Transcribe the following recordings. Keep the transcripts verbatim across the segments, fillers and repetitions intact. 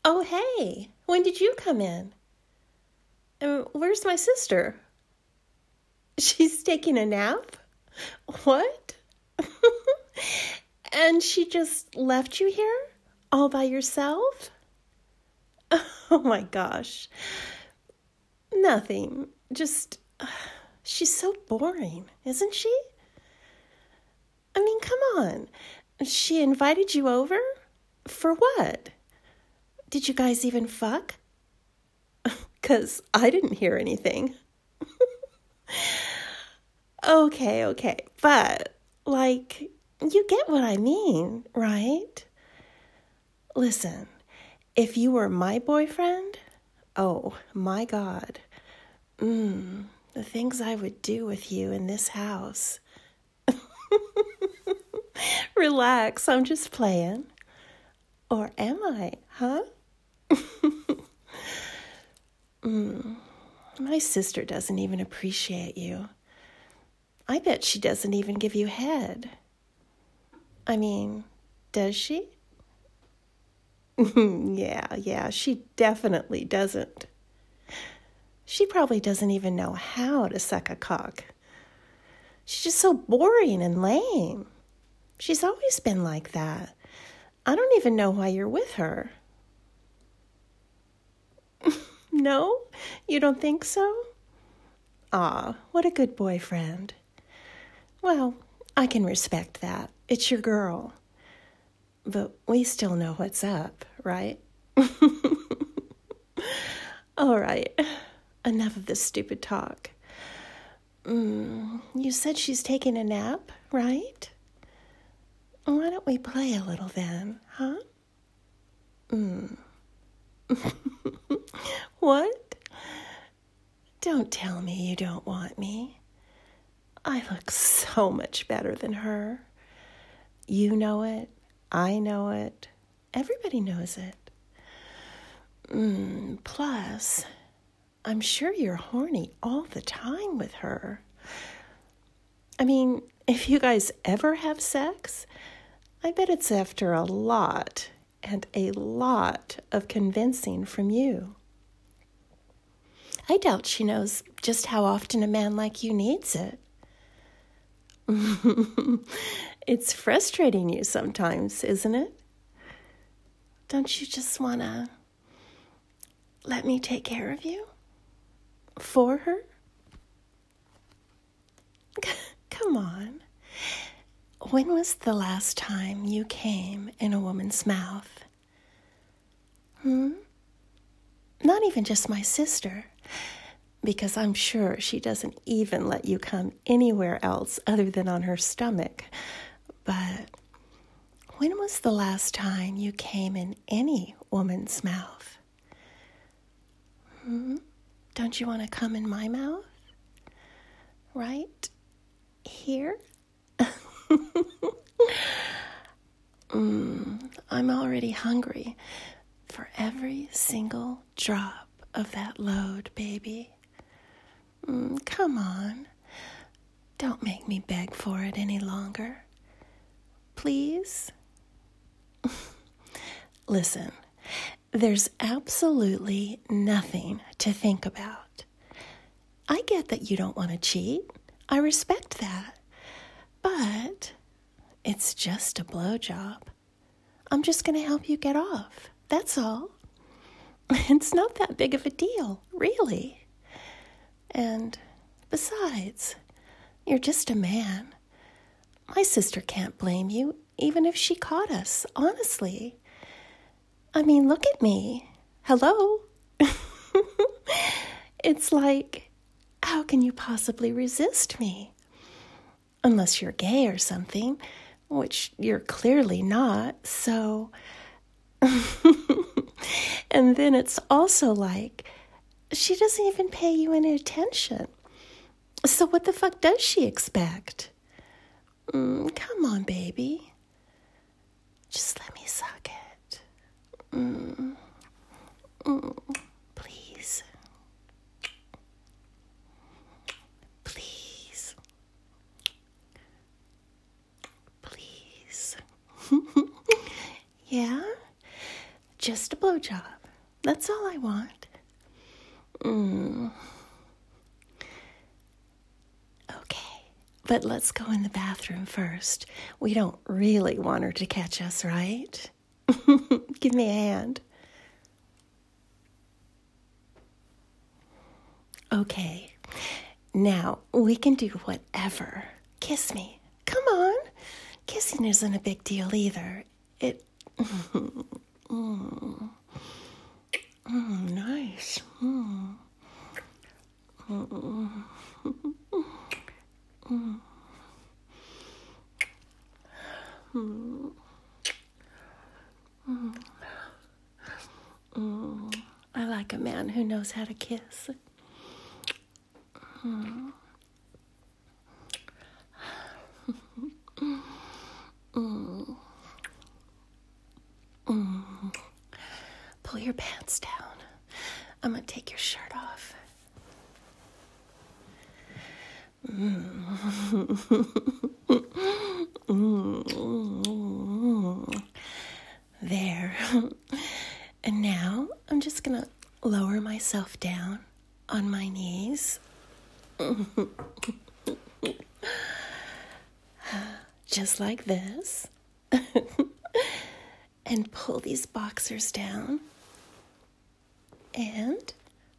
Oh, hey, when did you come in? And where's my sister? She's taking a nap? What? And she just left you here? All by yourself? Oh my gosh. Nothing. Just, she's so boring, isn't she? I mean, come on. She invited you over? For what? Did you guys even fuck? 'Cause I didn't hear anything. Okay, okay. But, like, you get what I mean, right? Listen, if you were my boyfriend, oh, my God. Mmm, the things I would do with you in this house. Relax, I'm just playing. Or am I, huh? mm, my sister doesn't even appreciate you. I bet she doesn't even give you head. I mean, does she? yeah, yeah, she definitely doesn't. She probably doesn't even know how to suck a cock. She's just so boring and lame. She's always been like that. I don't even know why you're with her. No? You don't think so? Aw, what a good boyfriend. Well, I can respect that. It's your girl. But we still know what's up, right? All right. Enough of this stupid talk. Mm, you said she's taking a nap, right? Why don't we play a little then, huh? Mm. What? Don't tell me you don't want me. I look so much better than her. You know it. I know it. Everybody knows it. Mm, plus, I'm sure you're horny all the time with her. I mean, if you guys ever have sex, I bet it's after a lot and a lot of convincing from you. I doubt she knows just how often a man like you needs it. It's frustrating you sometimes, isn't it? Don't you just want to let me take care of you? For her? Come on. When was the last time you came in a woman's mouth? Hmm? Not even just my sister, because I'm sure she doesn't even let you come anywhere else other than on her stomach. But when was the last time you came in any woman's mouth? Hmm? Don't you want to come in my mouth? Right here? mm, I'm already hungry for every single drop of that load, baby. Mm, come on. Don't make me beg for it any longer. Please? Listen, there's absolutely nothing to think about. I get that you don't want to cheat. I respect that. But it's just a blowjob. I'm just going to help you get off. That's all. It's not that big of a deal, really. And besides, you're just a man. My sister can't blame you, even if she caught us, honestly. I mean, look at me. Hello? It's like, how can you possibly resist me? Unless you're gay or something, which you're clearly not, so... And then it's also like, she doesn't even pay you any attention. So what the fuck does she expect? Mm, come on, baby. Just let me suck it. Mm. Mm. Please. Please. Please. Yeah? Just a blowjob. That's all I want. Mm. Okay, but let's go in the bathroom first. We don't really want her to catch us, right? Give me a hand. Okay, now we can do whatever. Kiss me. Come on. Kissing isn't a big deal either. It... mm. Mm, nice. Mm. Mm. Mm. Mm. Mm. Mm. I like a man who knows how to kiss. Mm. Mm. Mm. Pull your pants down. I'm going to take your shirt off. Mm. Mm. There. And now I'm just going to lower myself down on my knees. Just like this. And pull these boxers down. And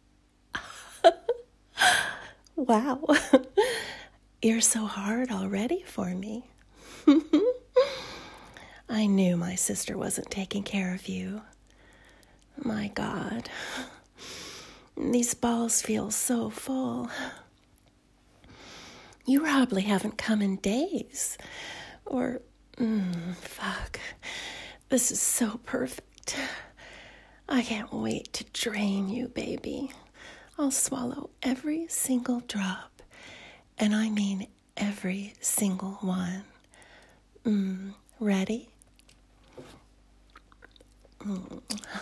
wow, you're so hard already for me. I knew my sister wasn't taking care of you. My God, these balls feel so full. You probably haven't come in days. Or, mm, fuck, this is so perfect. I can't wait to drain you, baby. I'll swallow every single drop, and I mean every single one. Mm, ready? Mm.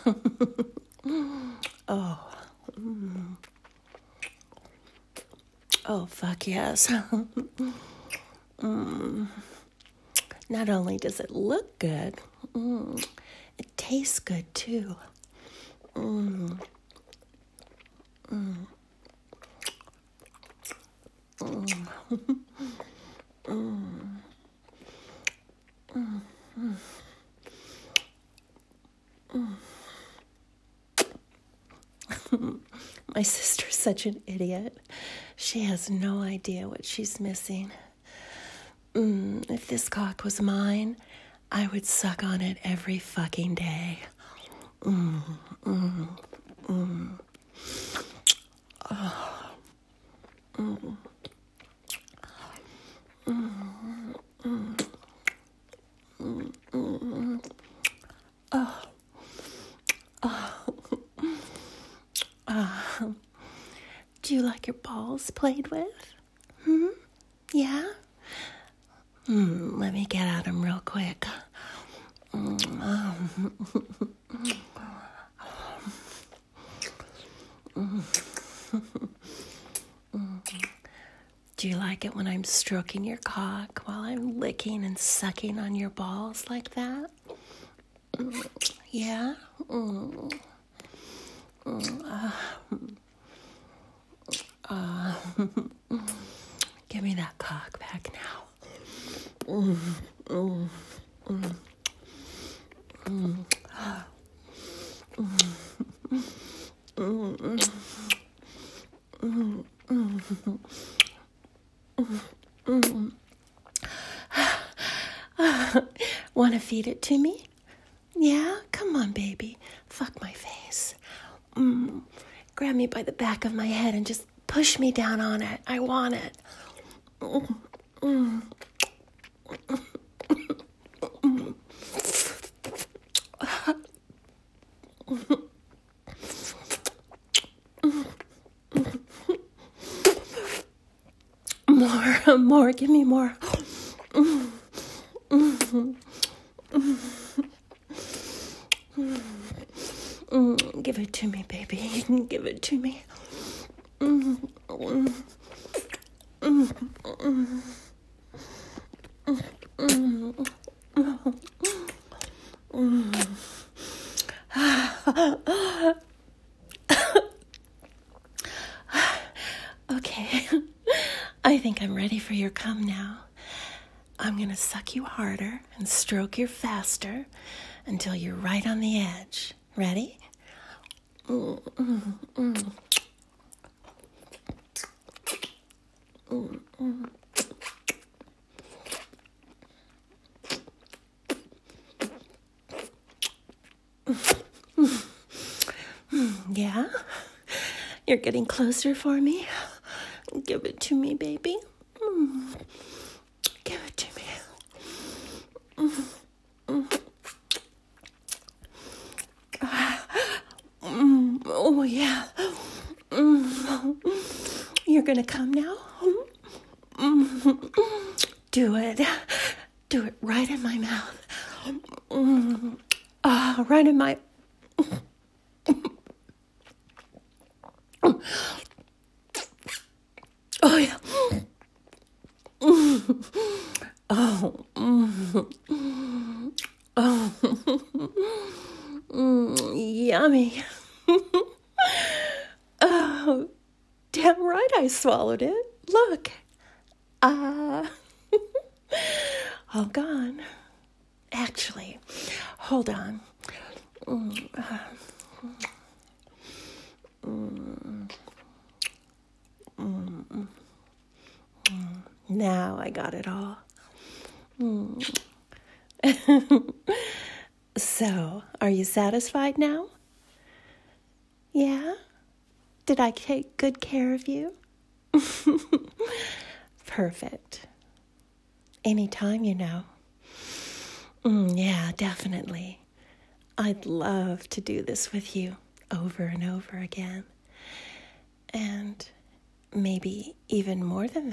Oh. Mm. Oh, fuck yes. mm. Not only does it look good, mm, it tastes good too. Mm. Mm. Mm. mm. Mm. Mm. My sister's such an idiot. She has no idea what she's missing. Mm, if this cock was mine, I would suck on it every fucking day. Mm, mm, mm. Oh. Mm. Mm, mm, mm, mm. Oh. Oh. Uh, do you like your balls played with? Hmm? Yeah? Hmm, let me get at them real quick. Mm, um. mm. Do you like it when I'm stroking your cock while I'm licking and sucking on your balls like that? Mm, yeah? Mm. Mm, uh, uh, give me that cock back now. Mm, mm, mm, mm, mm, mm, mm, mm, mm, mm. Want to feed it to me? Yeah? Come on, baby. Fuck my face. Mm. Grab me by the back of my head and just push me down on it. I want it. Mm. Mm. More, more, give me more. Mm. Mm. Mm. Mm. Give it to me, baby. You can give it to me. Mm. Mm. Mm. Mm. Mm. Mm. Mm. think I'm ready for your come now. I'm going to suck you harder and stroke you faster until you're right on the edge. Ready? Mm, mm, mm. Mm, mm. Yeah? You're getting closer for me? Give it to me, baby. Mm. Give it to me. Mm. Mm. Mm. Oh, yeah. Mm. You're gonna come now? Mm. Do it. Do it right in my mouth. Mm. Ah, right in my... Oh, yeah. Mm. Oh. Mm. Oh. Mm. Yummy. Oh, damn right I swallowed it. Look. Ah. Uh, all gone. Actually, hold on. Mm. Mm. Mm. Mm. Now I got it all. Mm. So, are you satisfied now? Yeah? Did I take good care of you? Perfect. Anytime, you know. Mm, yeah, definitely. I'd love to do this with you over and over again. And maybe even more than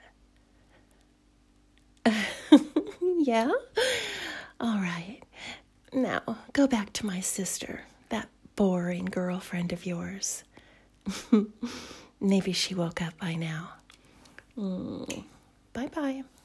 that. Yeah? All right. Now, go back to my sister, that boring girlfriend of yours. Maybe she woke up by now. Mm. Bye-bye.